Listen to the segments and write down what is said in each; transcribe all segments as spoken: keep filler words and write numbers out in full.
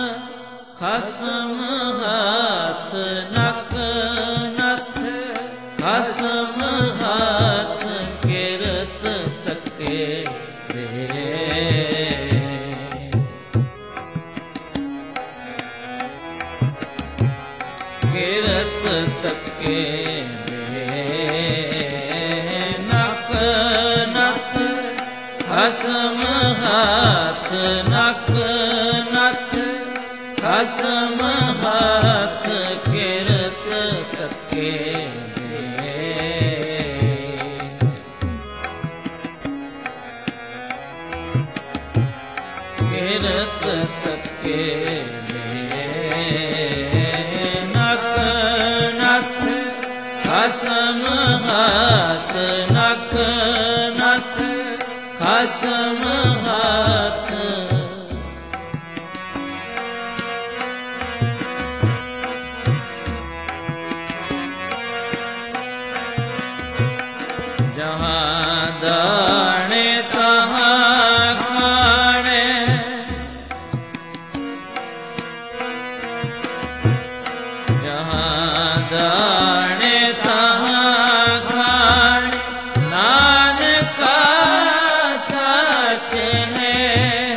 ਖਸਮ ਹੱਥ ਨਕ ਨੱਥ ਖਸਮ ਹੱਥ ਕਿਰਤ ਤੱਕੇ ਦੇ ਕਿਰਤ ਤੱਕੇ ਨਕ ਨੱਥ ਖਸਮ ਹੱਥ ਨਕ ਨੱਥ ਖਸਮ ਹੱਥ ਕਿਰਤ ਤੱਕੇ ਕਿਰਤ ਤੱਕੇ ਨਕ ਨੱਥ ਖਸਮ ਹੱਥ ਨਕ ਨੱਥ ਖਸਮ ਹੱਥ ਜਹਾਂ ਦਾਣੇ ਤਹਾਂ ਖਾਣੇ ਜਹਾਂ ਦਾਣੇ ਤਹਾਂ ਖਾਣੇ ਨਾਨਕਾ ਸੱਚ ਹੈ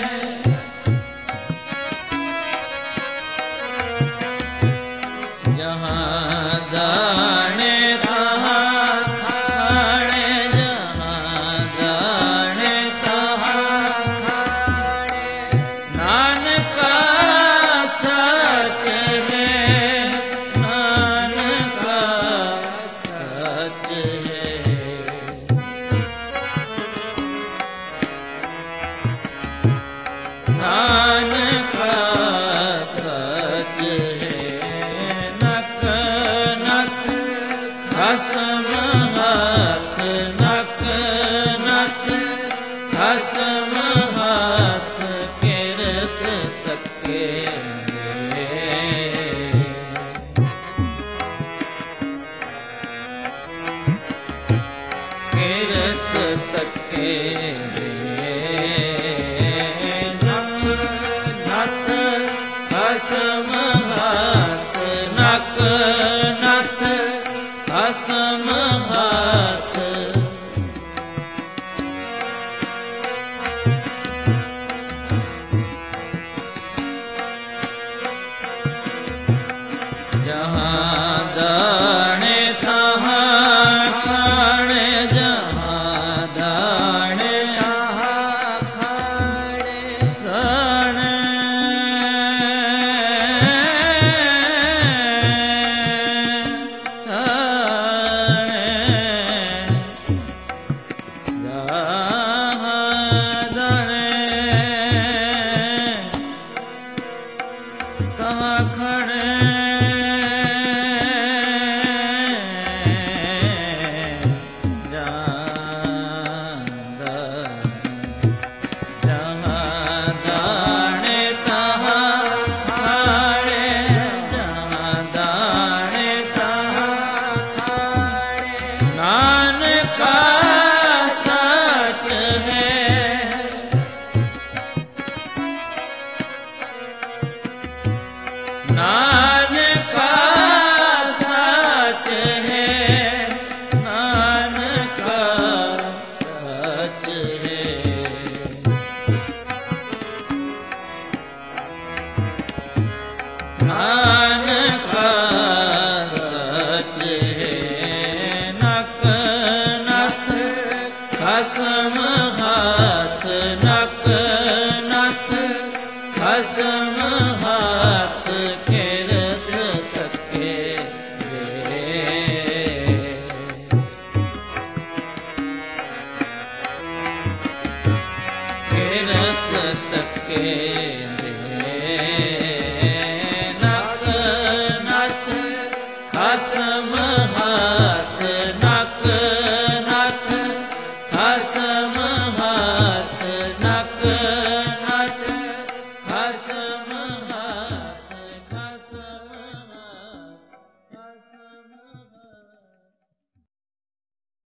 ਜਹਾਂ ਦਾਣੇ ਤਹਾਂ ਖਾਣੇ ਜਹਾਂ ਦਾਣੇ ਤਹਾਂ ਖਾਣੇ ਨਾਨਕਾ ਸੱਚ ਹੈ ਨਾਨਕਾ ਸੱਚ ਹੈ ਨਾਨਕਾ ਸੱਚ ਹੈ ਨਕ ਨੱਥ ਖਸਮ ਹੱਥ ਨਕ ਨੱਥ ਖਸਮ ਹੱਥ ਕਿਰਤ ਤੱਕੇ ਕਿਰਤ ਤੱਕੇ ਨਕ ਨੱਥ ਖਸਮ ਹੱਥ ਨਕ ਨੱਥ ਖਸਮ ਹੱਥ ਜਹਾਂ ਦਾਣੇ ਤਹਾਂ ਖਾਣੇ ਜਹਾਂ ਦਾਣੇ ਤਹਾਂ ਖਾਣੇ ਦਾਣੇ ਜਹਾਂ ਦਾਣੇ ਤਹਾਂ ਖਾਣੇ ਨਾਨਕਾ ਸੱਚ ਹੈ ਨਾਨਕਾ ਸੱਚ ਹੈ ਨਾਨਕਾ ਸੱਚ ਹੈ ਨਕ ਨੱਥ ਖਸਮ ਹੱਥ ਨਕ ਨੱਥ ਖਸਮ ਹੱਥ ਕਿਰਤ ਤੱਕੇ ਕਿਰਤ ਤੱਕੇ ਨਕ ਨੱਥ ਖਸਮ ਹੱਥ